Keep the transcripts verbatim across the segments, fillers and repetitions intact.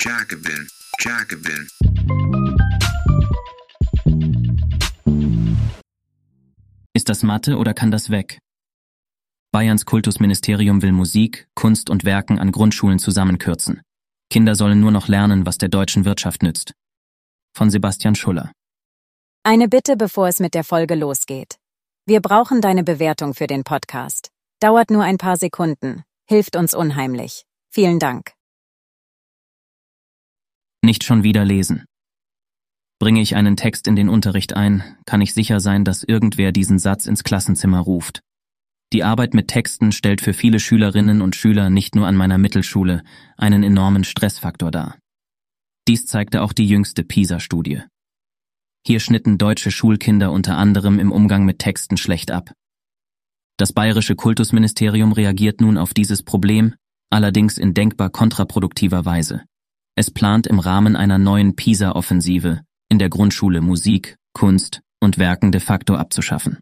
Jacobin, Jacobin. Ist das Mathe oder kann das weg? Bayerns Kultusministerium will Musik, Kunst und Werken an Grundschulen zusammenkürzen. Kinder sollen nur noch lernen, was der deutschen Wirtschaft nützt. Von Sebastian Schuller. Eine Bitte, bevor es mit der Folge losgeht. Wir brauchen deine Bewertung für den Podcast. Dauert nur ein paar Sekunden. Hilft uns unheimlich. Vielen Dank. Nicht schon wieder lesen. Bringe ich einen Text in den Unterricht ein, kann ich sicher sein, dass irgendwer diesen Satz ins Klassenzimmer ruft. Die Arbeit mit Texten stellt für viele Schülerinnen und Schüler nicht nur an meiner Mittelschule einen enormen Stressfaktor dar. Dies zeigte auch die jüngste PISA-Studie. Hier schnitten deutsche Schulkinder unter anderem im Umgang mit Texten schlecht ab. Das bayerische Kultusministerium reagiert nun auf dieses Problem, allerdings in denkbar kontraproduktiver Weise. Es plant im Rahmen einer neuen PISA-Offensive in der Grundschule Musik, Kunst und Werken de facto abzuschaffen.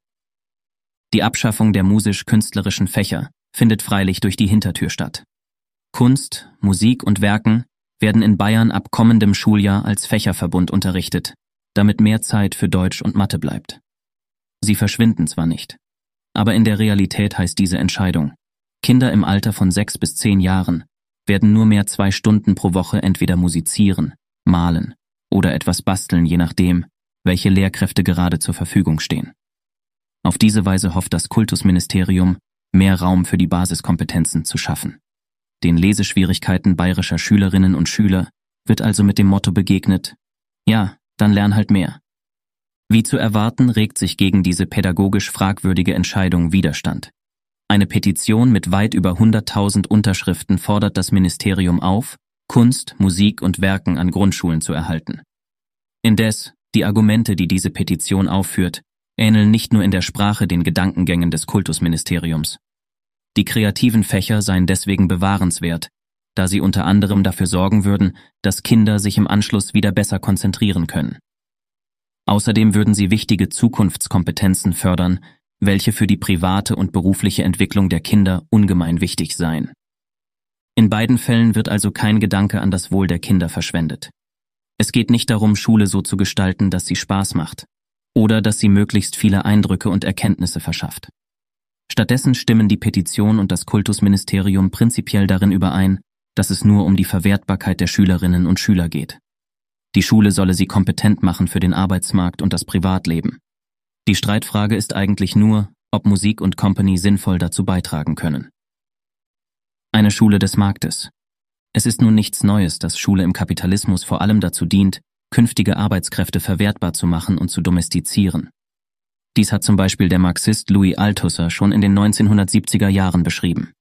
Die Abschaffung der musisch-künstlerischen Fächer findet freilich durch die Hintertür statt. Kunst, Musik und Werken werden in Bayern ab kommendem Schuljahr als Fächerverbund unterrichtet, damit mehr Zeit für Deutsch und Mathe bleibt. Sie verschwinden zwar nicht, aber in der Realität heißt diese Entscheidung: Kinder im Alter von sechs bis zehn Jahren werden nur mehr zwei Stunden pro Woche entweder musizieren, malen oder etwas basteln, je nachdem, welche Lehrkräfte gerade zur Verfügung stehen. Auf diese Weise hofft das Kultusministerium, mehr Raum für die Basiskompetenzen zu schaffen. Den Leseschwierigkeiten bayerischer Schülerinnen und Schüler wird also mit dem Motto begegnet: Ja, dann lern halt mehr. Wie zu erwarten, regt sich gegen diese pädagogisch fragwürdige Entscheidung Widerstand. Eine Petition mit weit über hunderttausend Unterschriften fordert das Ministerium auf, Kunst, Musik und Werken an Grundschulen zu erhalten. Indes, die Argumente, die diese Petition aufführt, ähneln nicht nur in der Sprache den Gedankengängen des Kultusministeriums. Die kreativen Fächer seien deswegen bewahrenswert, da sie unter anderem dafür sorgen würden, dass Kinder sich im Anschluss wieder besser konzentrieren können. Außerdem würden sie wichtige Zukunftskompetenzen fördern, welche für die private und berufliche Entwicklung der Kinder ungemein wichtig seien. In beiden Fällen wird also kein Gedanke an das Wohl der Kinder verschwendet. Es geht nicht darum, Schule so zu gestalten, dass sie Spaß macht oder dass sie möglichst viele Eindrücke und Erkenntnisse verschafft. Stattdessen stimmen die Petition und das Kultusministerium prinzipiell darin überein, dass es nur um die Verwertbarkeit der Schülerinnen und Schüler geht. Die Schule solle sie kompetent machen für den Arbeitsmarkt und das Privatleben. Die Streitfrage ist eigentlich nur, ob Musik und Company sinnvoll dazu beitragen können. Eine Schule des Marktes. Es ist nun nichts Neues, dass Schule im Kapitalismus vor allem dazu dient, künftige Arbeitskräfte verwertbar zu machen und zu domestizieren. Dies hat zum Beispiel der Marxist Louis Althusser schon in den neunzehnhundertsiebziger Jahren beschrieben.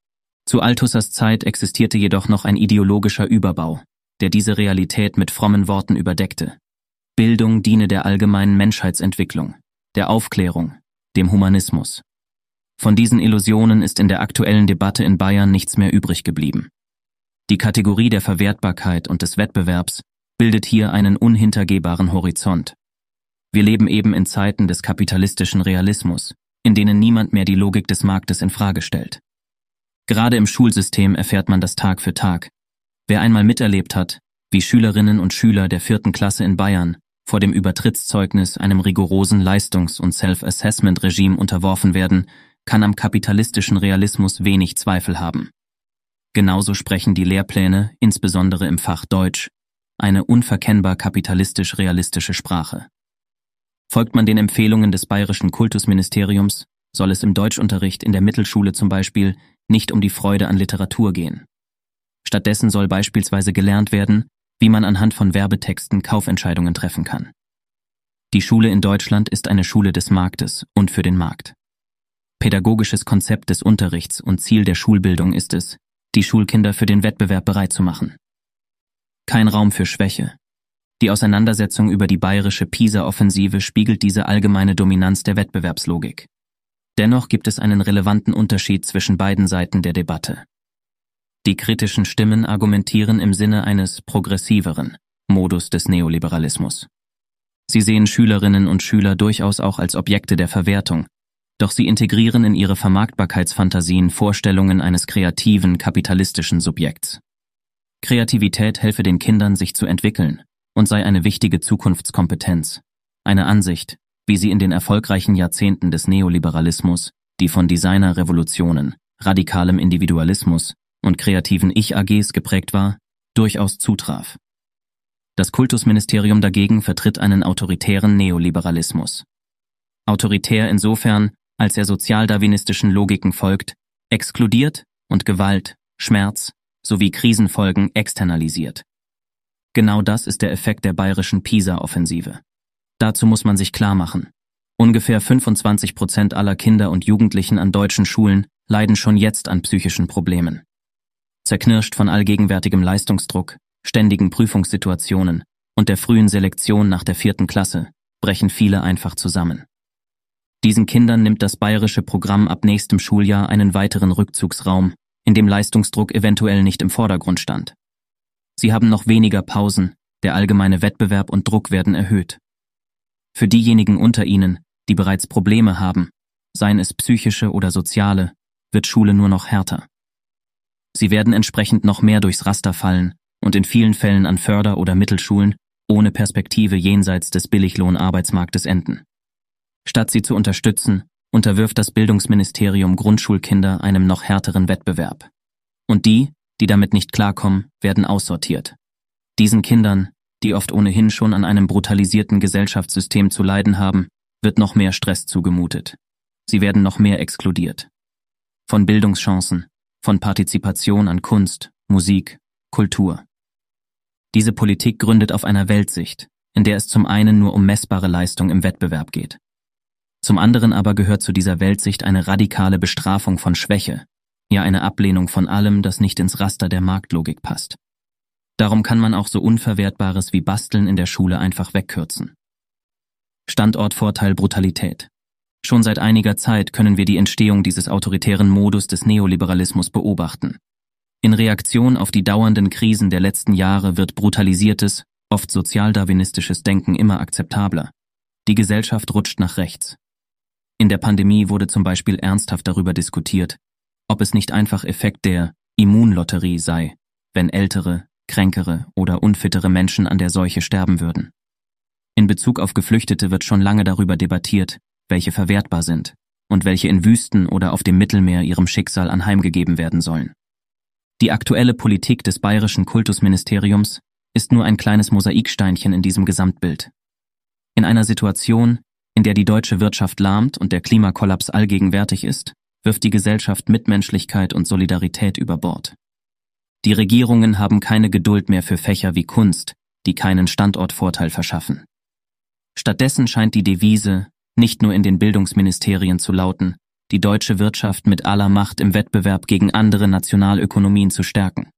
Zu Althussers Zeit existierte jedoch noch ein ideologischer Überbau, der diese Realität mit frommen Worten überdeckte. Bildung diene der allgemeinen Menschheitsentwicklung, der Aufklärung, dem Humanismus. Von diesen Illusionen ist in der aktuellen Debatte in Bayern nichts mehr übrig geblieben. Die Kategorie der Verwertbarkeit und des Wettbewerbs bildet hier einen unhintergehbaren Horizont. Wir leben eben in Zeiten des kapitalistischen Realismus, in denen niemand mehr die Logik des Marktes in Frage stellt. Gerade im Schulsystem erfährt man das Tag für Tag. Wer einmal miterlebt hat, wie Schülerinnen und Schüler der vierten Klasse in Bayern vor dem Übertrittszeugnis einem rigorosen Leistungs- und Self-Assessment-Regime unterworfen werden, kann am kapitalistischen Realismus wenig Zweifel haben. Genauso sprechen die Lehrpläne, insbesondere im Fach Deutsch, eine unverkennbar kapitalistisch-realistische Sprache. Folgt man den Empfehlungen des bayerischen Kultusministeriums, soll es im Deutschunterricht in der Mittelschule zum Beispiel nicht um die Freude an Literatur gehen. Stattdessen soll beispielsweise gelernt werden, wie man anhand von Werbetexten Kaufentscheidungen treffen kann. Die Schule in Deutschland ist eine Schule des Marktes und für den Markt. Pädagogisches Konzept des Unterrichts und Ziel der Schulbildung ist es, die Schulkinder für den Wettbewerb bereit zu machen. Kein Raum für Schwäche. Die Auseinandersetzung über die bayerische PISA-Offensive spiegelt diese allgemeine Dominanz der Wettbewerbslogik. Dennoch gibt es einen relevanten Unterschied zwischen beiden Seiten der Debatte. Die kritischen Stimmen argumentieren im Sinne eines progressiveren Modus des Neoliberalismus. Sie sehen Schülerinnen und Schüler durchaus auch als Objekte der Verwertung, doch sie integrieren in ihre Vermarktbarkeitsfantasien Vorstellungen eines kreativen, kapitalistischen Subjekts. Kreativität helfe den Kindern, sich zu entwickeln und sei eine wichtige Zukunftskompetenz. Eine Ansicht, wie sie in den erfolgreichen Jahrzehnten des Neoliberalismus, die von Designer-Revolutionen, radikalem Individualismus und kreativen Ich-A Gs geprägt war, durchaus zutraf. Das Kultusministerium dagegen vertritt einen autoritären Neoliberalismus. Autoritär insofern, als er sozialdarwinistischen Logiken folgt, exkludiert und Gewalt, Schmerz sowie Krisenfolgen externalisiert. Genau das ist der Effekt der bayerischen PISA-Offensive. Dazu muss man sich klar machen: Ungefähr fünfundzwanzig Prozent aller Kinder und Jugendlichen an deutschen Schulen leiden schon jetzt an psychischen Problemen. Zerknirscht von allgegenwärtigem Leistungsdruck, ständigen Prüfungssituationen und der frühen Selektion nach der vierten Klasse brechen viele einfach zusammen. Diesen Kindern nimmt das bayerische Programm ab nächstem Schuljahr einen weiteren Rückzugsraum, in dem Leistungsdruck eventuell nicht im Vordergrund stand. Sie haben noch weniger Pausen, der allgemeine Wettbewerb und Druck werden erhöht. Für diejenigen unter ihnen, die bereits Probleme haben, seien es psychische oder soziale, wird Schule nur noch härter. Sie werden entsprechend noch mehr durchs Raster fallen und in vielen Fällen an Förder- oder Mittelschulen ohne Perspektive jenseits des Billiglohn-Arbeitsmarktes enden. Statt sie zu unterstützen, unterwirft das Bildungsministerium Grundschulkinder einem noch härteren Wettbewerb. Und die, die damit nicht klarkommen, werden aussortiert. Diesen Kindern, die oft ohnehin schon an einem brutalisierten Gesellschaftssystem zu leiden haben, wird noch mehr Stress zugemutet. Sie werden noch mehr exkludiert. Von Bildungschancen, von Partizipation an Kunst, Musik, Kultur. Diese Politik gründet auf einer Weltsicht, in der es zum einen nur um messbare Leistung im Wettbewerb geht. Zum anderen aber gehört zu dieser Weltsicht eine radikale Bestrafung von Schwäche, ja eine Ablehnung von allem, das nicht ins Raster der Marktlogik passt. Darum kann man auch so Unverwertbares wie Basteln in der Schule einfach wegkürzen. Standortvorteil Brutalität. Schon seit einiger Zeit können wir die Entstehung dieses autoritären Modus des Neoliberalismus beobachten. In Reaktion auf die dauernden Krisen der letzten Jahre wird brutalisiertes, oft sozialdarwinistisches Denken immer akzeptabler. Die Gesellschaft rutscht nach rechts. In der Pandemie wurde zum Beispiel ernsthaft darüber diskutiert, ob es nicht einfach Effekt der Immunlotterie sei, wenn ältere, kränkere oder unfittere Menschen an der Seuche sterben würden. In Bezug auf Geflüchtete wird schon lange darüber debattiert, welche verwertbar sind und welche in Wüsten oder auf dem Mittelmeer ihrem Schicksal anheimgegeben werden sollen. Die aktuelle Politik des bayerischen Kultusministeriums ist nur ein kleines Mosaiksteinchen in diesem Gesamtbild. In einer Situation, in der die deutsche Wirtschaft lahmt und der Klimakollaps allgegenwärtig ist, wirft die Gesellschaft Mitmenschlichkeit und Solidarität über Bord. Die Regierungen haben keine Geduld mehr für Fächer wie Kunst, die keinen Standortvorteil verschaffen. Stattdessen scheint die Devise, nicht nur in den Bildungsministerien zu lauten, die deutsche Wirtschaft mit aller Macht im Wettbewerb gegen andere Nationalökonomien zu stärken.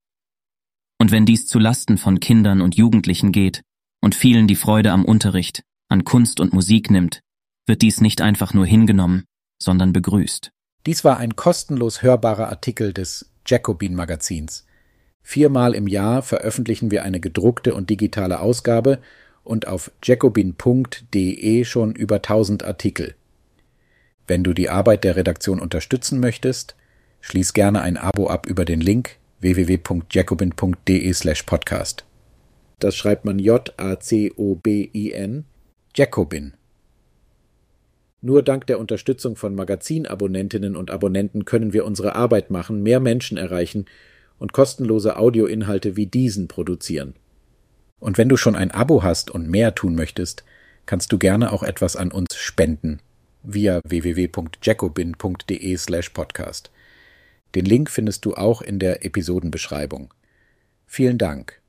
Und wenn dies zu Lasten von Kindern und Jugendlichen geht und vielen die Freude am Unterricht, an Kunst und Musik nimmt, wird dies nicht einfach nur hingenommen, sondern begrüßt. Dies war ein kostenlos hörbarer Artikel des Jacobin-Magazins. Viermal im Jahr veröffentlichen wir eine gedruckte und digitale Ausgabe und auf jacobin punkt de schon über tausend Artikel. Wenn du die Arbeit der Redaktion unterstützen möchtest, schließ gerne ein Abo ab über den Link w w w punkt jacobin punkt de slash podcast. Das schreibt man J A C O B I N, Jacobin. Nur dank der Unterstützung von Magazinabonnentinnen und Abonnenten können wir unsere Arbeit machen, mehr Menschen erreichen und kostenlose Audioinhalte wie diesen produzieren. Und wenn du schon ein Abo hast und mehr tun möchtest, kannst du gerne auch etwas an uns spenden via w w w punkt jacobin punkt de slash podcast. Den Link findest du auch in der Episodenbeschreibung. Vielen Dank.